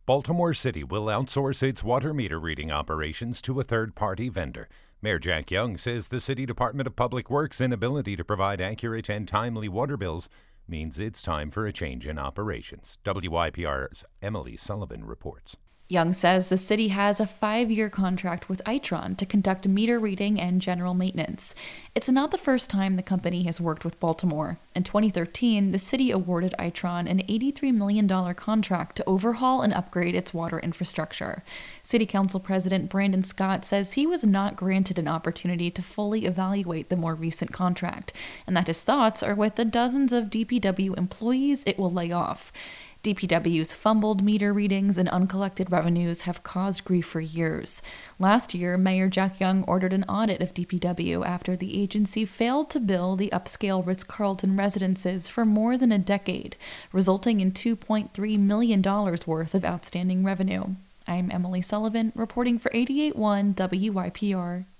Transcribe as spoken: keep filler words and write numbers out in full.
Baltimore City will outsource its water meter reading operations to a third-party vendor. Mayor Jack Young says the City Department of Public Works' inability to provide accurate and timely water bills means it's time for a change in operations. W Y P R's Emily Sullivan reports. Young says the city has a five-year contract with Itron to conduct meter reading and general maintenance. It's not the first time the company has worked with Baltimore. In twenty thirteen, the city awarded Itron an eighty-three million dollars contract to overhaul and upgrade its water infrastructure. City Council President Brandon Scott says he was not granted an opportunity to fully evaluate the more recent contract, and that his thoughts are with the dozens of D P W employees it will lay off. D P W's fumbled meter readings and uncollected revenues have caused grief for years. Last year, Mayor Jack Young ordered an audit of D P W after the agency failed to bill the upscale Ritz-Carlton residences for more than a decade, resulting in two point three million dollars worth of outstanding revenue. I'm Emily Sullivan, reporting for eighty-eight point one W Y P R.